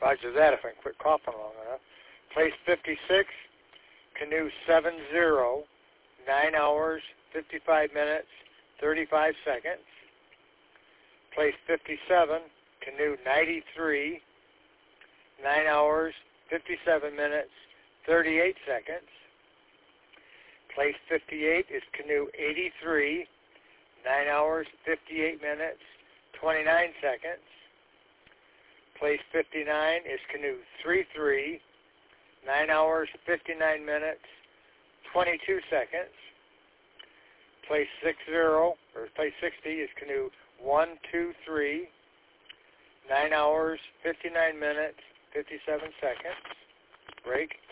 Roger that if I can quit coughing long enough. Place 56, canoe 70, 9 hours, 55 minutes, 35 seconds. Place 57, canoe 93, 9 hours, 57 minutes, 38 seconds. Place 58 is canoe 83, 9 hours, 58 minutes, 29 seconds. Place 59 is canoe 33, 9 hours, 59 minutes, 22 seconds. Place 60 is canoe 123, 9 hours, 59 minutes, 57 seconds. Break.